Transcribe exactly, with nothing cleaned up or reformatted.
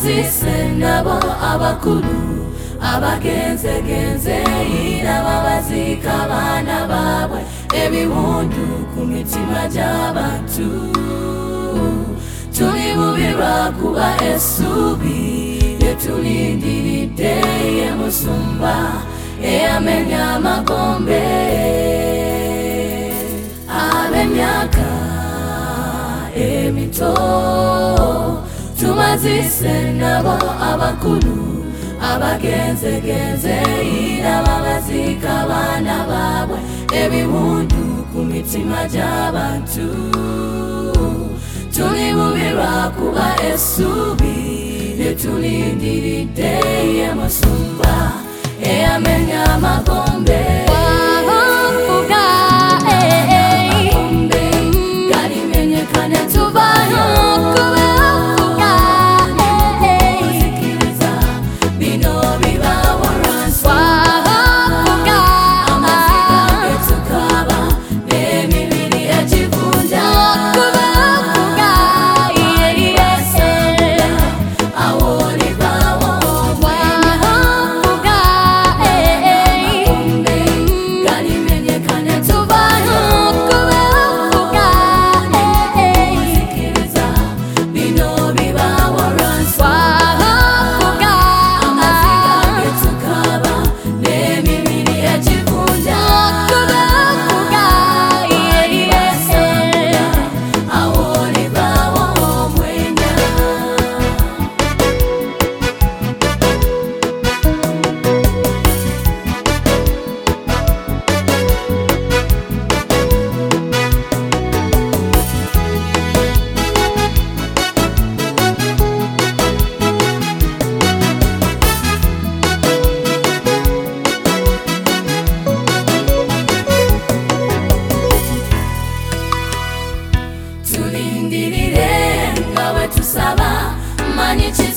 tumazise nabo abakulu abagenze genze iraba bazika abana babwe ebihundu ku mitima y'abantu tuli bubirwa kuba esubi yetulindiridde yemusumba eyamenya amagombe ab'emyaka emito tumazise nabo abakulu abagenze genze iraba bazika abana babwe ebihundu ku mitima y'abantu tuli bubirwa kuba esubi yetulindiridde yemusumba eyamenya amagombe wavuga amagombe galimenyekane tubayo kubavuga uzikiriza bino biba waranswa wavuga amaziga getukaba n'emibiri egivunda kubavuga yeyese awolibawo wavuga amagombe galimenyekane tubayo kubavuga uzikiriza bino biba waranswa wavuga amaziga getukaba n'emibiri egivunda kubavuga yeyese awolibawo omwenya tulindirire ngawe tusaba manyi